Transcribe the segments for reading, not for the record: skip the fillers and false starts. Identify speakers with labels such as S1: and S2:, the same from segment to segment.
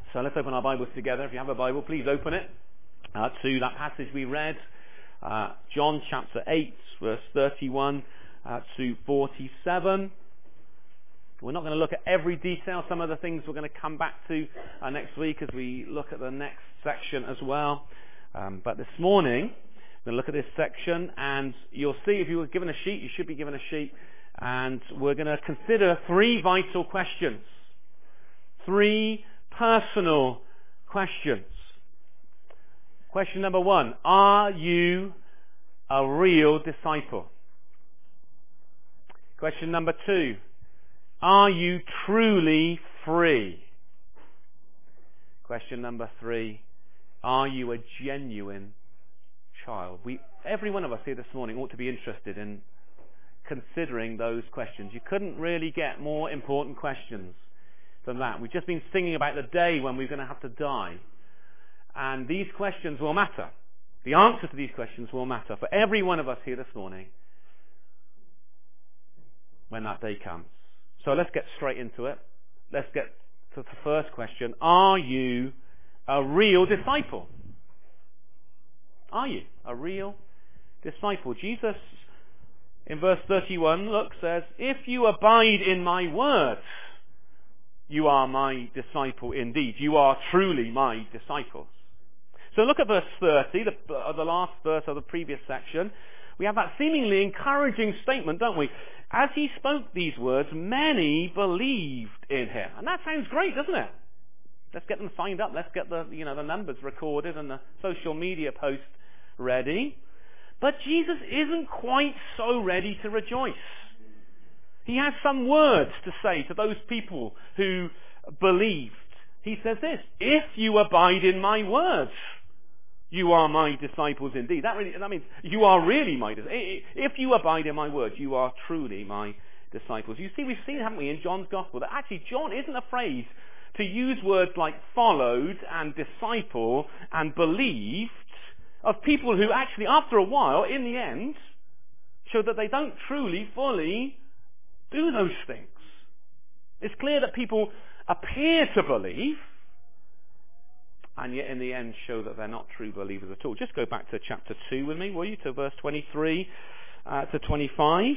S1: So let's open our Bibles together. If you have a Bible, please open it to that passage we read, John chapter 8, verse 31 to 47. We're not going to look at every detail. Some of the things we're going to come back to next week as we look at the next section as well. But this morning, we're going to look at this section, and you'll see if you were given a sheet, you should be given a sheet, and we're going to consider three vital questions. Three personal questions. Question number one, are you a real disciple? Question number two, are you truly free? Question number three, are you a genuine child? Every one of us here this morning ought to be interested in considering those questions. You couldn't really get more important questions than that. We've just been singing about the day when we're going to have to die. And these questions will matter. The answer to these questions will matter for every one of us here this morning when that day comes. So let's get straight into it. Let's get to the first question. Are you a real disciple? Are you a real disciple? Jesus, in verse 31, says, if you abide in my words, you are my disciple indeed. You are truly my disciples. So look at verse 30, the last verse of the previous section. We have that seemingly encouraging statement, don't we? As he spoke these words, many believed in him. And that sounds great, doesn't it? Let's get them signed up. Let's get the numbers recorded and the social media post ready. But Jesus isn't quite so ready to rejoice. He has some words to say to those people who believed. He says this, if you abide in my words, you are my disciples indeed. That means you are really my disciples. If you abide in my words, you are truly my disciples. You see, we've seen, haven't we, in John's Gospel, that actually John isn't afraid to use words like followed and disciple and believed of people who actually, after a while, in the end, show that they don't truly, fully do those things. It's clear that people appear to believe, and yet in the end show that they're not true believers at all. Just go back to chapter 2 with me, will you, to verse 23 to 25.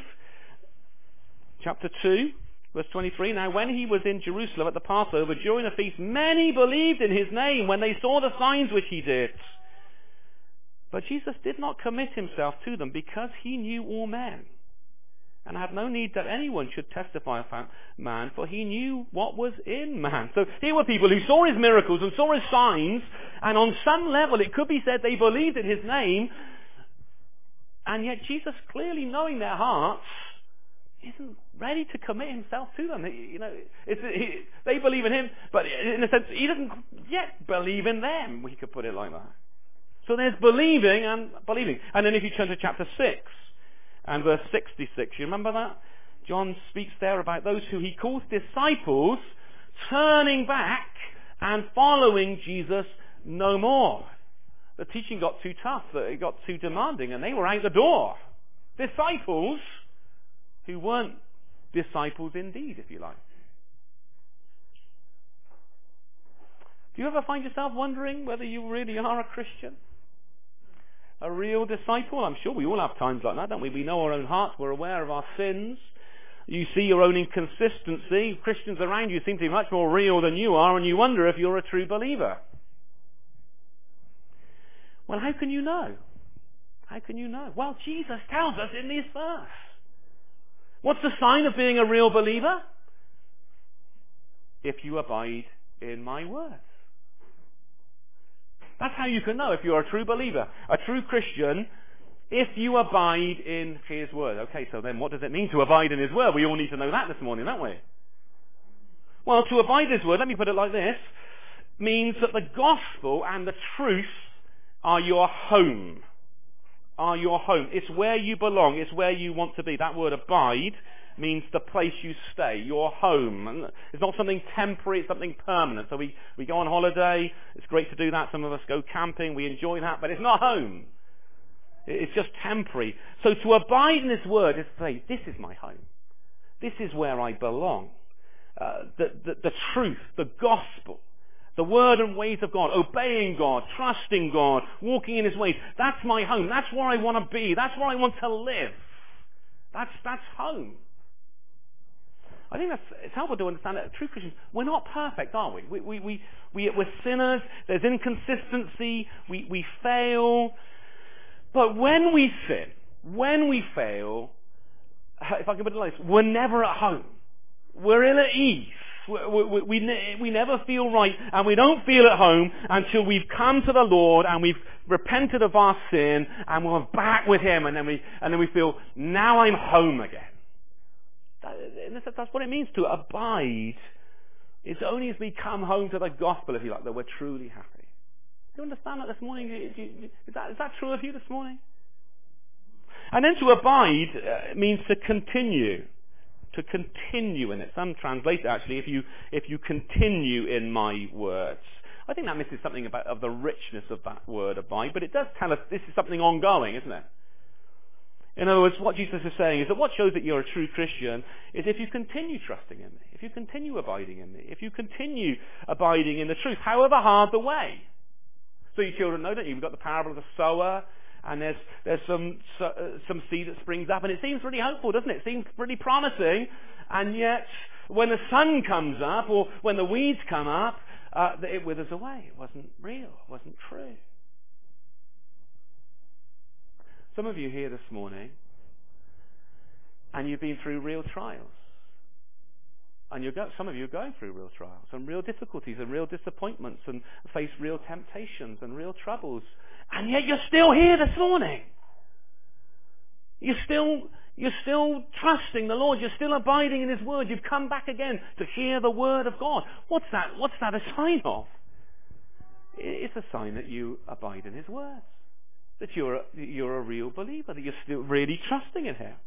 S1: Chapter 2, verse 23. Now when he was in Jerusalem at the Passover during the feast, many believed in his name when they saw the signs which he did. But Jesus did not commit himself to them because he knew all men, and had no need that anyone should testify about man, for he knew what was in man. So here were people who saw his miracles and saw his signs, and on some level it could be said they believed in his name, and yet Jesus, clearly knowing their hearts, isn't ready to commit himself to them. They believe in him, but in a sense, he doesn't yet believe in them. We could put it like that. So there's believing and believing. And then if you turn to chapter 6, and verse 66, you remember that? John speaks there about those who he calls disciples turning back and following Jesus no more. The teaching got too tough, it got too demanding, and they were out the door. Disciples who weren't disciples indeed, if you like. Do you ever find yourself wondering whether you really are a Christian? A real disciple? I'm sure we all have times like that, don't we? We know our own hearts, we're aware of our sins. You see your own inconsistency. Christians around you seem to be much more real than you are, and you wonder if you're a true believer. Well, how can you know? How can you know? Well, Jesus tells us in this verse. What's the sign of being a real believer? If you abide in my words. That's how you can know if you're a true believer, a true Christian, if you abide in his word. Okay, so then what does it mean to abide in his word? We all need to know that this morning, don't we? Well, to abide in his word, let me put it like this, means that the gospel and the truth are your home. Are your home. It's where you belong. It's where you want to be. That word abide means the place you stay, your home. And it's not something temporary, it's something permanent. So we go on holiday, it's great to do that. Some of us go camping, we enjoy that, but it's not home. It's just temporary. So to abide in this word is to say, this is my home. This is where I belong. The truth, the gospel, The word and ways of God, obeying God, trusting God, walking in his ways. That's my home. That's where I want to be. That's where I want to live. That's home. I think it's helpful to understand that true Christians, we're not perfect, are we? We're sinners. There's inconsistency. We fail. But when we sin, when we fail, if I can put it like this, we're never at home. We're ill at ease. We never feel right, and we don't feel at home until we've come to the Lord and we've repented of our sin and we're back with him, and then we feel, now I'm home again. That's what it means to abide. It's only as we come home to the gospel, if you like, that we're truly happy. Do you understand that this morning? Is that true of you this morning? And then to abide means to continue. To continue in it. Some translate it actually, if you continue in my words. I think that misses something of the richness of that word abide, but it does tell us this is something ongoing, isn't it? In other words, what Jesus is saying is that what shows that you're a true Christian is if you continue trusting in me, if you continue abiding in me, if you continue abiding in the truth, however hard the way. So you children know, don't you? We've got the parable of the sower, and there's some seed that springs up, and it seems really hopeful, doesn't it? It seems pretty promising, and yet when the sun comes up, or when the weeds come up, it withers away. It wasn't real. It wasn't true. Some of you here this morning, and you've been through real trials. And some of you are going through real trials and real difficulties and real disappointments and face real temptations and real troubles. And yet you're still here this morning. You're still trusting the Lord. You're still abiding in his word. You've come back again to hear the word of God. What's that a sign of? It's a sign that you abide in his words. That you're a real believer, that you're still really trusting in him.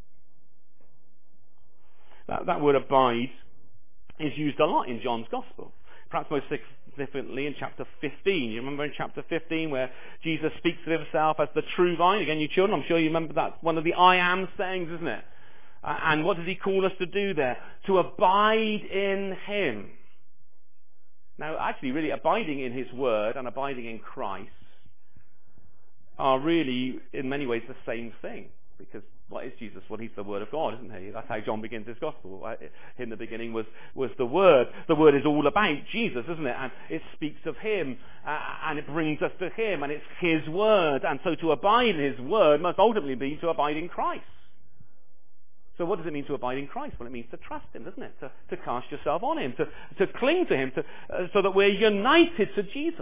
S1: That word abide is used a lot in John's Gospel. Perhaps most significantly in chapter 15. You remember in chapter 15 where Jesus speaks of himself as the true vine? Again, you children, I'm sure you remember that. One of the I am sayings, isn't it? And what does he call us to do there? To abide in him. Now, actually, really, abiding in his word and abiding in Christ are really, in many ways, the same thing. Because what is Jesus? Well, he's the Word of God, isn't he? That's how John begins his Gospel. In the beginning was the Word. The Word is all about Jesus, isn't it? And it speaks of him, and it brings us to him, and it's his Word. And so to abide in his Word must ultimately be to abide in Christ. So what does it mean to abide in Christ? Well, it means to trust him, doesn't it? To cast yourself on him, to cling to him, so that we're united to Jesus.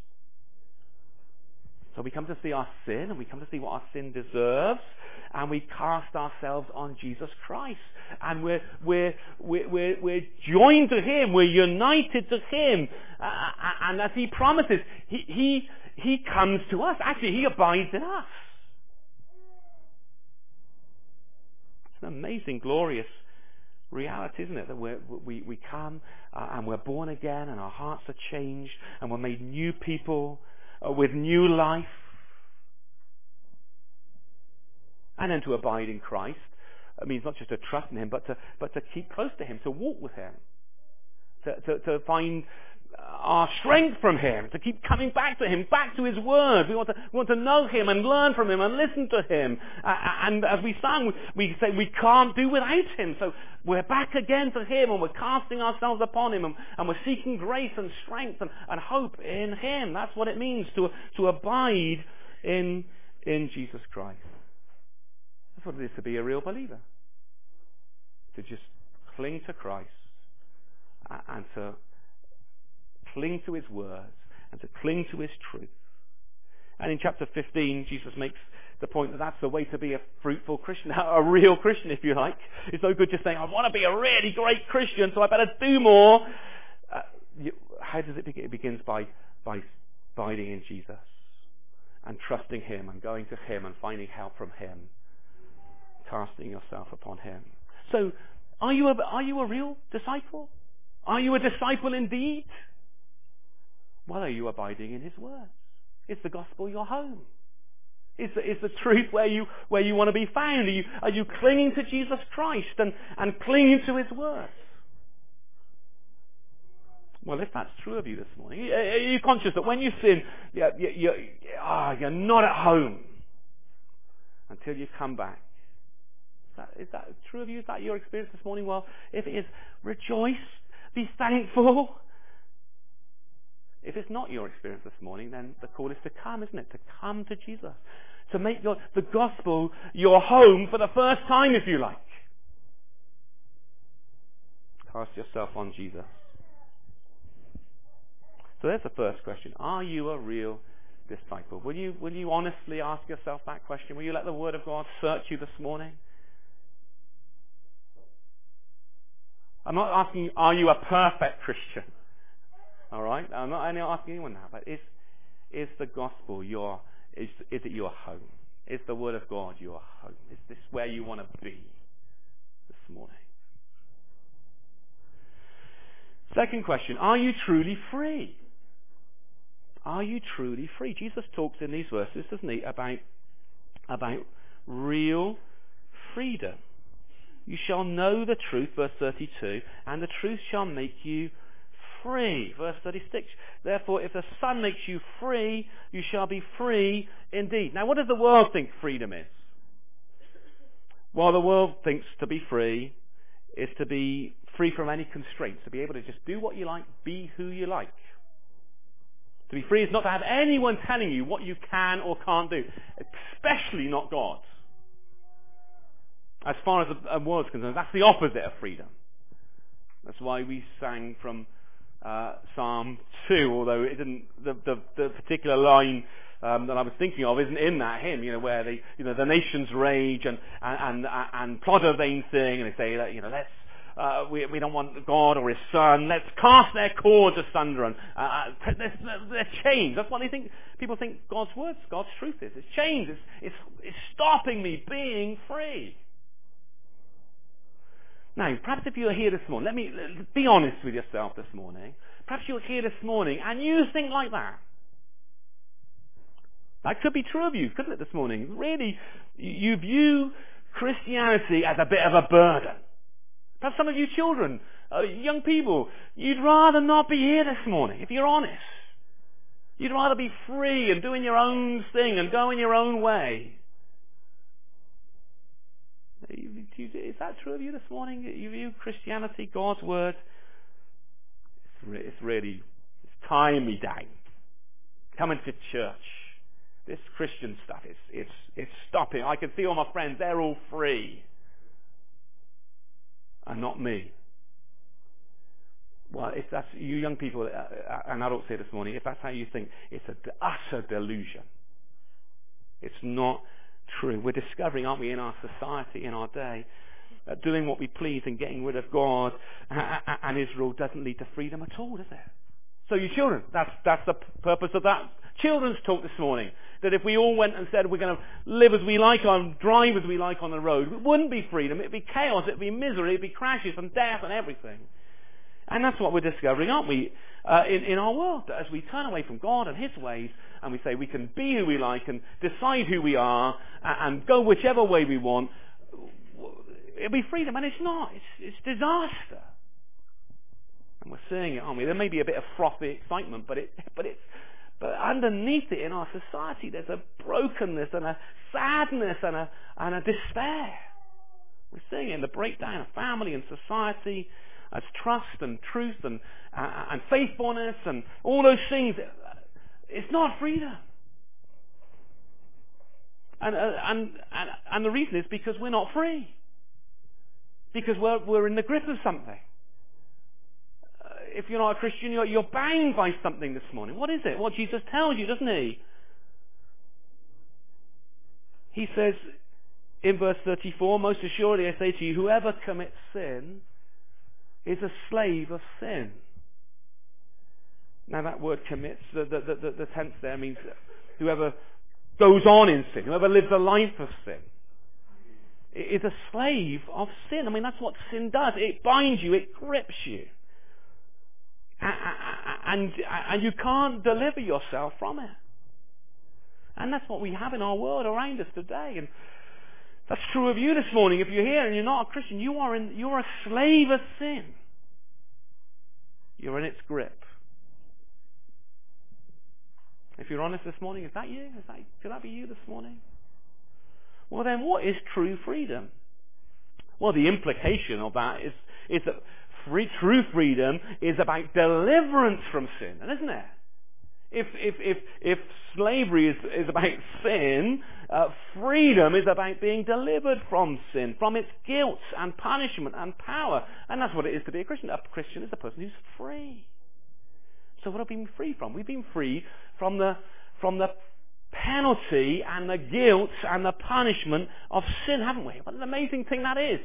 S1: So we come to see our sin, and we come to see what our sin deserves, and we cast ourselves on Jesus Christ, and we're joined to him, we're united to him, and as he promises, he comes to us. Actually, he abides in us. It's an amazing, glorious reality, isn't it? That we come and we're born again, and our hearts are changed, and we're made new people with new life. And then to abide in Christ means not just to trust in him, but to keep close to him, to walk with him, to find our strength from him, to keep coming back to him, back to his word. We want to know him and learn from him and listen to him. And as we sang, we say we can't do without him. So we're back again to him, and we're casting ourselves upon him, and we're seeking grace and strength and hope in him. That's what it means to abide in Jesus Christ. That's what it is to be a real believer. To just cling to Christ and to cling to his words and to cling to his truth. And in chapter 15, Jesus makes the point that that's the way to be a fruitful Christian, a real Christian, if you like. It's no good just saying, I want to be a really great Christian, so I better do more. How does it begin? It begins by abiding in Jesus and trusting him and going to him and finding help from him, casting yourself upon him. So, are you a real disciple? Are you a disciple indeed? Well, are you abiding in his words? Is the gospel your home? Is the truth where you want to be found? Are you clinging to Jesus Christ and clinging to his words? Well, if that's true of you this morning, are you conscious that when you sin, you're not at home until you come back? Is that true of you? Is that your experience this morning? Well, if it is, rejoice, be thankful. If it's not your experience this morning, then the call is to come, isn't it? To come to Jesus. To make the gospel your home for the first time, if you like. Cast yourself on Jesus. So there's the first question. Are you a real disciple? Will you honestly ask yourself that question? Will you let the Word of God search you this morning? I'm not asking you, are you a perfect Christian? All right? I'm not asking anyone that, but is the gospel is it your home? Is the Word of God your home? Is this where you want to be this morning? Second question, are you truly free? Are you truly free? Jesus talks in these verses, doesn't he, about real freedom. You shall know the truth, verse 32, and the truth shall make you free. Verse 36, therefore if the Son makes you free, you shall be free indeed. Now what does the world think freedom is? Well, the world thinks to be free is to be free from any constraints, to be able to just do what you like, be who you like. To be free is not to have anyone telling you what you can or can't do, especially not God. As far as the world is concerned, that's the opposite of freedom. That's why we sang from Psalm 2, although it didn't, the particular line that I was thinking of isn't in that hymn, where the nations rage and plot a vain thing, and they say that, let's we don't want God or His Son. Let's cast their cords asunder and they're chains. That's what they think. People think God's words, God's truth is. It's chains. It's stopping me being free. Now, perhaps if you're here this morning, let me be honest with yourself this morning. Perhaps you're here this morning and you think like that. That could be true of you, couldn't it, this morning? Really, you view Christianity as a bit of a burden. Perhaps some of you children, young people, you'd rather not be here this morning, if you're honest. You'd rather be free and doing your own thing and going your own way. Is that true of you this morning? You view Christianity, God's Word, it's tying me down. Coming to church. This Christian stuff, it's stopping. I can see all my friends, they're all free. And not me. Well, if that's you young people and adults here this morning, if that's how you think, it's an utter delusion. It's not true. We're discovering, aren't we, in our society, in our day, that doing what we please and getting rid of God and His rule doesn't lead to freedom at all, does it? So you children, that's the purpose of that children's talk this morning. That if we all went and said we're going to live as we like drive as we like on the road, it wouldn't be freedom. It'd be chaos, it'd be misery, it'd be crashes and death and everything. And that's what we're discovering, aren't we, in our world. That as we turn away from God and His ways, and we say we can be who we like and decide who we are and go whichever way we want, it'll be freedom. And it's not. It's disaster. And we're seeing it, aren't we? There may be a bit of frothy excitement, but underneath it in our society, there's a brokenness and a sadness and a despair. We're seeing it in the breakdown of family and society, as trust and truth and faithfulness and all those things. It's not freedom. And the reason is because we're not free. Because we're in the grip of something. If you're not a Christian, you're bound by something this morning. What is it? Well, Jesus tells you, doesn't He? He says in verse 34, most assuredly I say to you, whoever commits sin is a slave of sin. Now that word commits, the tense there means whoever goes on in sin, whoever lives a life of sin, is a slave of sin. I mean, that's what sin does. It binds you, it grips you. And you can't deliver yourself from it. And that's what we have in our world around us today. And that's true of you this morning. If you're here and you're not a Christian, you're a slave of sin. You're in its grip. If you're honest this morning, is that you? Could that be you this morning? Well then, what is true freedom? Well, the implication of that is that true freedom is about deliverance from sin, and isn't it? If slavery is about sin, freedom is about being delivered from sin, from its guilt and punishment and power, and that's what it is to be a Christian. A Christian is a person who's free. So what have we been free from? We've been free from the penalty and the guilt and the punishment of sin, haven't we? What an amazing thing that is.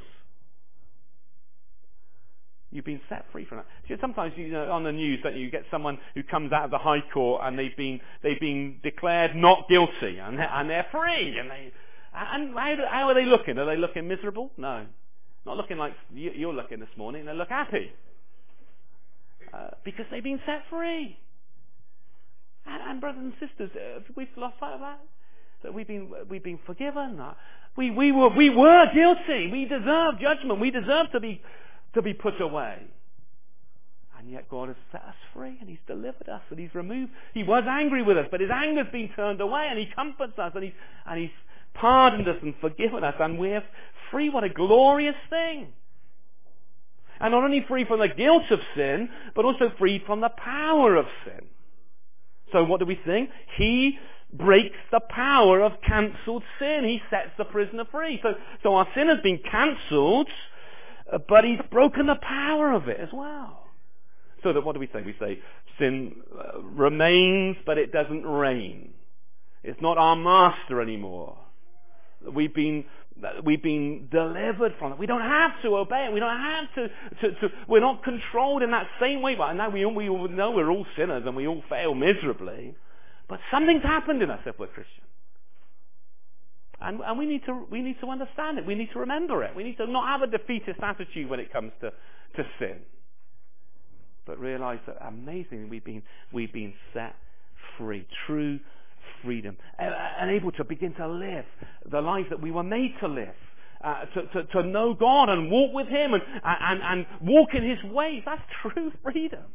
S1: You've been set free from that. Sometimes, on the news, don't you get someone who comes out of the High Court and they've been declared not guilty and they're free. And how are they looking? Are they looking miserable? No, not looking like you're looking this morning. They look happy because they've been set free. And brothers and sisters, we've lost sight of that. That we've been forgiven. We were guilty. We deserve judgment. We deserve to be put away. And yet God has set us free and He's delivered us and He's removed. He was angry with us, but His anger's been turned away and He comforts us and He's pardoned us and forgiven us and we're free. What a glorious thing. And not only free from the guilt of sin, but also free from the power of sin. So what do we sing? He breaks the power of cancelled sin. He sets the prisoner free. So our sin has been cancelled, but He's broken the power of it as well. So that what do we say? We say sin remains, but it doesn't reign. It's not our master anymore. We've been delivered from it. We don't have to obey it. We don't have to we're not controlled in that same way. But now we all know we're all sinners and we all fail miserably. But something's happened in us if we're Christian. And we need to understand it. We need to remember it. We need to not have a defeatist attitude when it comes to sin. But realize that amazingly we've been set free. True freedom. And able to begin to live the life that we were made to live. To know God and walk with Him and walk in His ways. That's true freedom.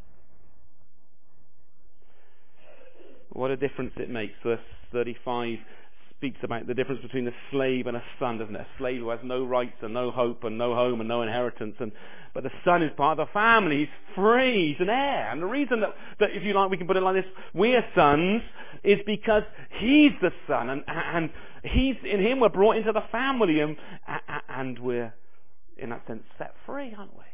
S1: What a difference it makes. Verse 35 speaks about the difference between a slave and a son, doesn't it? A slave who has no rights and no hope and no home and no inheritance. But the son is part of the family. He's free. He's an heir. And the reason that if you like, we can put it like this, we're sons, is because He's the son. And He's in Him we're brought into the family. And we're, in that sense, set free, aren't we?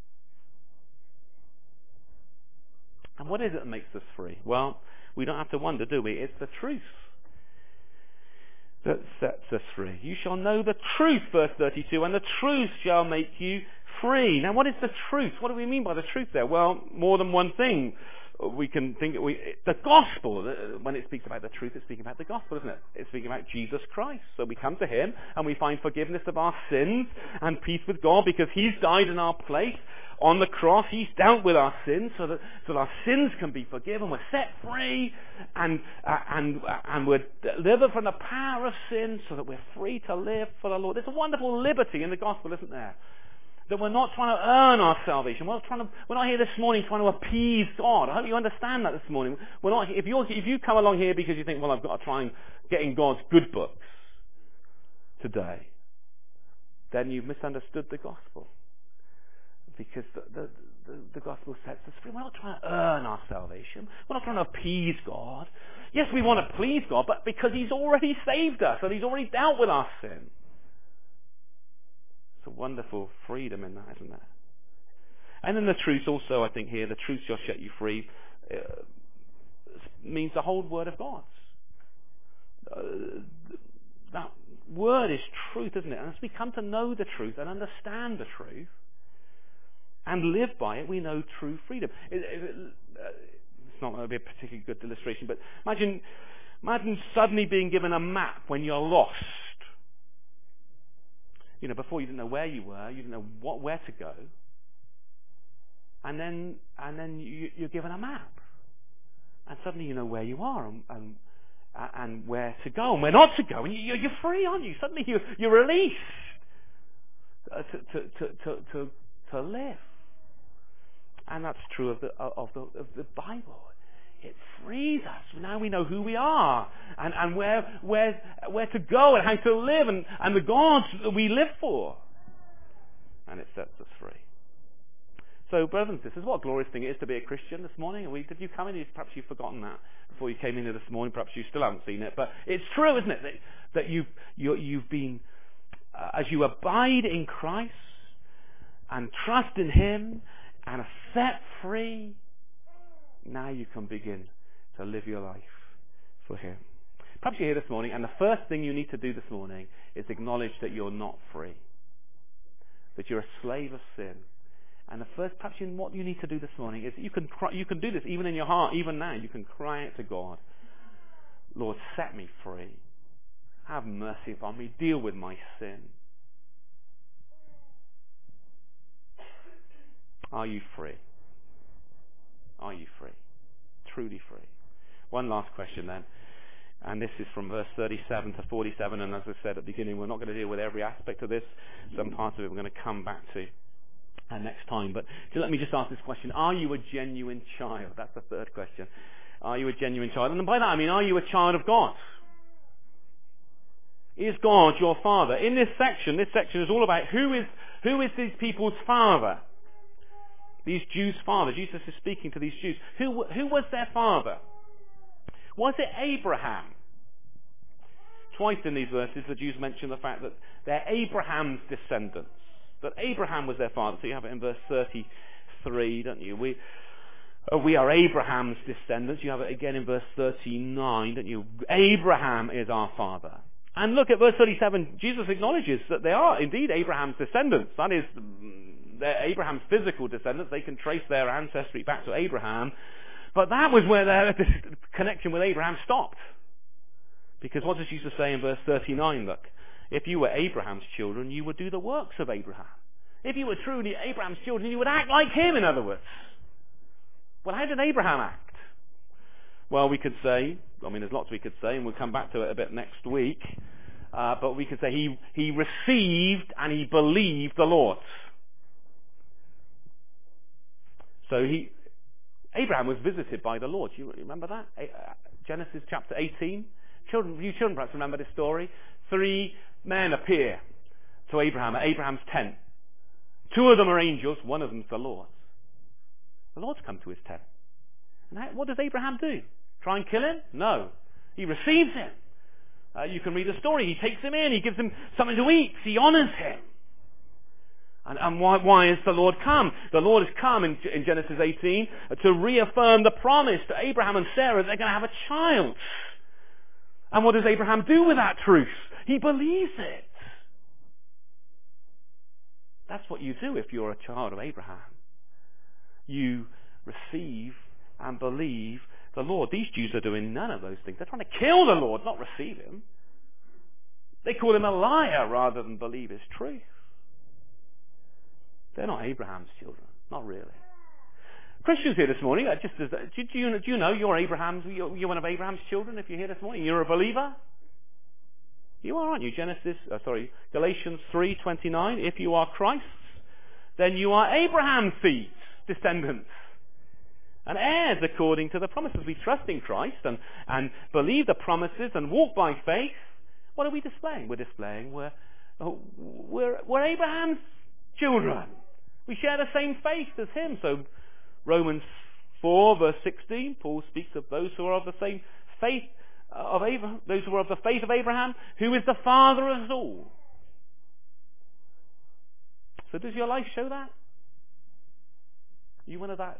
S1: And what is it that makes us free? Well, we don't have to wonder, do we? It's the truth that sets us free. You shall know the truth, verse 32, and the truth shall make you free. Now, what is the truth? What do we mean by the truth there? Well, more than one thing. We can think the gospel, when it speaks about the truth, it's speaking about the gospel, isn't it? It's speaking about Jesus Christ. So we come to Him and we find forgiveness of our sins and peace with God because He's died in our place on the cross. He's dealt with our sins so that our sins can be forgiven. We're set free and we're delivered from the power of sin so that we're free to live for the Lord. There's a wonderful liberty in the gospel, isn't there? That we're not trying to earn our salvation. We're not here this morning trying to appease God. I hope you understand that this morning. We're not. If you come along here because you think, well, I've got to try and get in God's good books today, then you've misunderstood the gospel. Because the gospel sets us free. We're not trying to earn our salvation. We're not trying to appease God. Yes, we want to please God, but because He's already saved us and He's already dealt with our sin. It's a wonderful freedom in that, isn't there? And then the truth also, I think here, the truth shall set you free, means the whole word of God. That word is truth, isn't it? And as we come to know the truth and understand the truth and live by it, we know true freedom. It's not going to be a particularly good illustration, but imagine suddenly being given a map when you're lost. Before you didn't know where you were, you didn't know where to go, and then you're given a map, and suddenly you know where you are and where to go and where not to go, and you're free, aren't you? Suddenly you're released to live. And that's true of the Bible. It frees us. Now we know who we are and where to go and how to live and the gods that we live for. And it sets us free. So, brothers and sisters, what a glorious thing it is to be a Christian this morning. Did you come in? Perhaps you've forgotten that before you came in here this morning. Perhaps you still haven't seen it. But it's true, isn't it, that you've been, as you abide in Christ and trust in Him and are set free, now you can begin to live your life for Him. Perhaps you're here this morning, and the first thing you need to do this morning is acknowledge that you're not free, that you're a slave of sin. And the first, perhaps what you need to do this morning is you can do this even in your heart, even now. You can cry out to God, Lord, set me free. Have mercy upon me. Deal with my sin. Are you free? Are you free? Truly free? One last question then. And this is from verse 37 to 47. And as I said at the beginning, we're not going to deal with every aspect of this. Some parts of it we're going to come back to next time. But let me just ask this question. Are you a genuine child? That's the third question. Are you a genuine child? And by that I mean, are you a child of God? Is God your Father? In this section is all about who is these people's father? These Jews' father. Jesus is speaking to these Jews. Who was their father? Was it Abraham? Twice in these verses the Jews mention the fact that they're Abraham's descendants. That Abraham was their father. So you have it in verse 33, don't you? We are Abraham's descendants. You have it again in verse 39, don't you? Abraham is our father. And look at verse 37. Jesus acknowledges that they are indeed Abraham's descendants. That is, they're Abraham's physical descendants. They can trace their ancestry back to Abraham. But that was where their connection with Abraham stopped. Because what does Jesus say in verse 39? Look, if you were Abraham's children, you would do the works of Abraham. If you were truly Abraham's children, you would act like him, in other words. Well, how did Abraham act? Well, we could say, there's lots we could say, and we'll come back to it a bit next week. But we could say he received and he believed the Lord. So Abraham was visited by the Lord. You remember that? Genesis chapter 18. You children perhaps remember this story. 3 men appear to Abraham at Abraham's tent. 2 of them are angels, one of them's the Lord. The Lord's come to his tent. And what does Abraham do? Try and kill him? No. He receives him. You can read the story. He takes him in. He gives him something to eat. He honors him. And why has the Lord come? The Lord has come in Genesis 18 to reaffirm the promise to Abraham and Sarah that they're going to have a child. And what does Abraham do with that truth? He believes it. That's what you do if you're a child of Abraham. You receive and believe the Lord. These Jews are doing none of those things. They're trying to kill the Lord, not receive him. They call him a liar rather than believe his truth. They're not Abraham's children. Not really. Christians here this morning, do you know you're one of Abraham's children if you're here this morning? You're a believer? You are, aren't you? Galatians 3:29. If you are Christ's, then you are Abraham's seed, descendants, and heirs according to the promises. We trust in Christ and believe the promises and walk by faith. What are we displaying? We're displaying we're Abraham's children. We share the same faith as him. So Romans 4 verse 16, Paul speaks of those who are of the same faith of Abraham, those who are of the faith of Abraham, who is the father of us all. So does your life show that? Are you one of the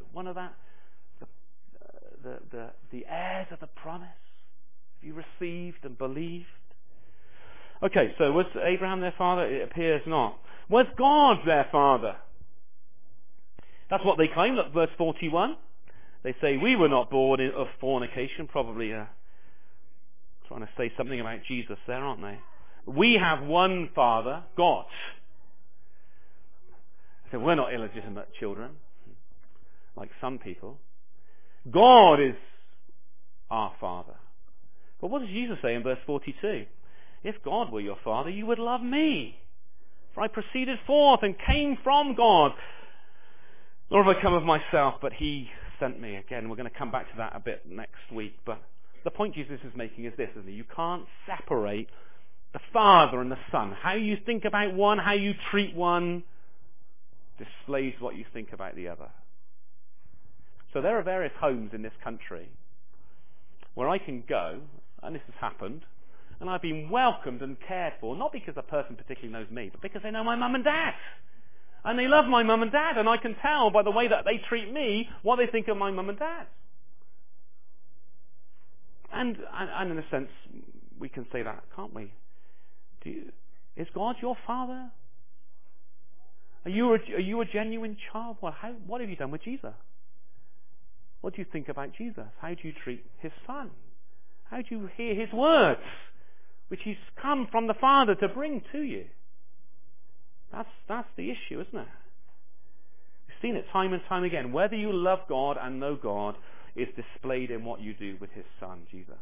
S1: heirs of the promise? Have you received and believed? Okay, so was Abraham their father? It appears not. Was God their father? That's what they claim. Look, verse 41. They say, we were not born of fornication. Probably trying to say something about Jesus there, aren't they? We have one Father, God. So we're not illegitimate children, like some people. God is our Father. But what does Jesus say in verse 42? If God were your Father, you would love me. For I proceeded forth and came from God. Nor have I come of myself, but he sent me. Again, we're going to come back to that a bit next week. But the point Jesus is making is this, isn't it? You can't separate the Father and the Son. How you think about one, how you treat one, displays what you think about the other. So there are various homes in this country where I can go, and this has happened, and I've been welcomed and cared for, not because the person particularly knows me, but because they know my mum and dad. And they love my mum and dad, and I can tell by the way that they treat me what they think of my mum and dad. And in a sense, we can say that, can't we? Is God your Father? Are you a genuine child? Well, what have you done with Jesus? What do you think about Jesus? How do you treat his Son? How do you hear his words, which he's come from the Father to bring to you? That's the issue, isn't it? We've seen it time and time again. Whether you love God and know God is displayed in what you do with his Son, Jesus.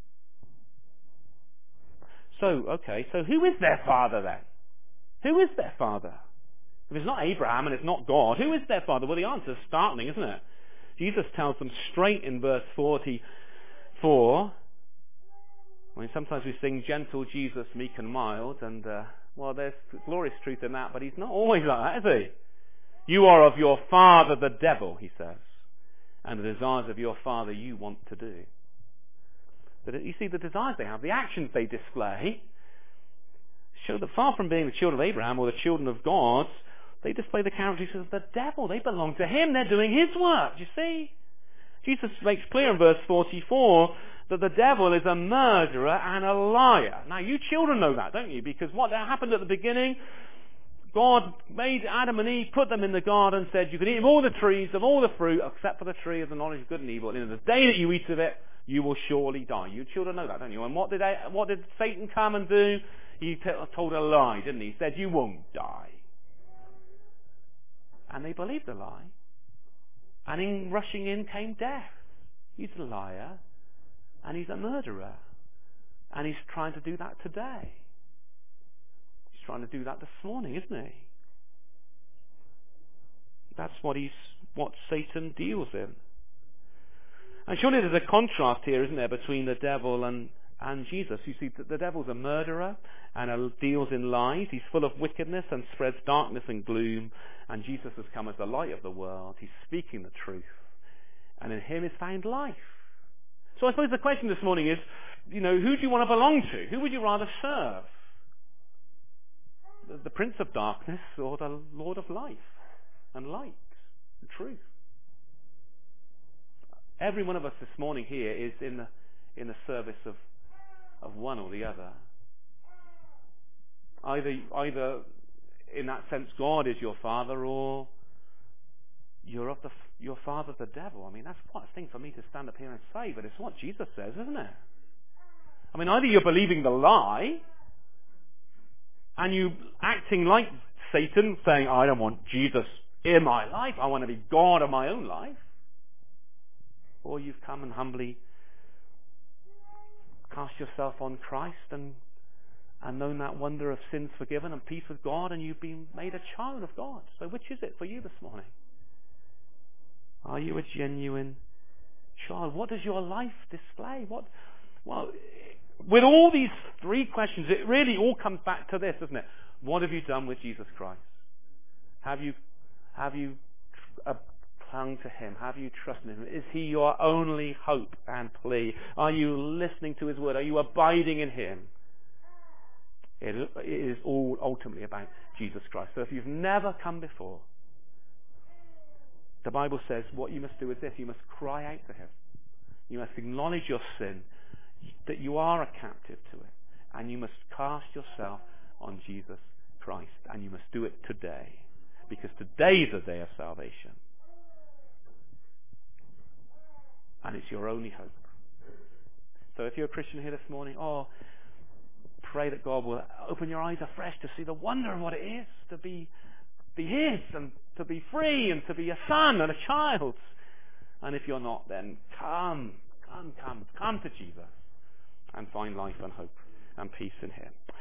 S1: So who is their Father then? Who is their Father? If it's not Abraham and it's not God, who is their Father? Well, the answer is startling, isn't it? Jesus tells them straight in verse 44. I mean, sometimes we sing gentle Jesus, meek and mild, and there's glorious truth in that, but he's not always like that, is he? You are of your father the devil, he says, and the desires of your father you want to do. But you see, the desires they have, the actions they display, show that far from being the children of Abraham or the children of God, they display the characteristics of the devil. They belong to him. They're doing his work. You see? Jesus makes clear in verse 44 that the devil is a murderer and a liar. Now, you children know that, don't you? Because what happened at the beginning, God made Adam and Eve, put them in the garden, said, you can eat of all the trees, of all the fruit, except for the tree of the knowledge of good and evil. And in the day that you eat of it, you will surely die. You children know that, don't you? And what did Satan come and do? He told a lie, didn't he? He said, you won't die. And they believed the lie. And in rushing in came death. He's a liar. And he's a murderer. And he's trying to do that today. He's trying to do that this morning, isn't he? That's what Satan deals in. And surely there's a contrast here, isn't there, between the devil and Jesus. You see, the devil's a murderer and deals in lies. He's full of wickedness and spreads darkness and gloom. And Jesus has come as the light of the world. He's speaking the truth. And in him is found life. So I suppose the question this morning is, who do you want to belong to? Who would you rather serve? The Prince of Darkness or the Lord of Life and Light and Truth? Every one of us this morning here is in the service of one or the other. Either in that sense God is your father, or you're of your father the devil. I mean, that's quite a thing for me to stand up here and say, but it's what Jesus says, isn't it? I mean, either you're believing the lie and you acting like Satan, saying, I don't want Jesus in my life, I want to be God of my own life, or you've come and humbly cast yourself on Christ and known that wonder of sins forgiven and peace with God, and you've been made a child of God. So which is it for you this morning? Are you a genuine child? What does your life display? With all these three questions, it really all comes back to this, doesn't it? What have you done with Jesus Christ? Have you clung to him? Have you trusted him? Is he your only hope and plea? Are you listening to his word? Are you abiding in him? It is all ultimately about Jesus Christ. So if you've never come before, the Bible says what you must do is this. You must cry out to him. You must acknowledge your sin, that you are a captive to it, and you must cast yourself on Jesus Christ, and you must do it today, because today is the day of salvation, and it's your only hope. So if you're a Christian here this morning, pray that God will open your eyes afresh to see the wonder of what it is to be his, and to be free, and to be a son and a child. And if you're not, then come to Jesus and find life and hope and peace in him.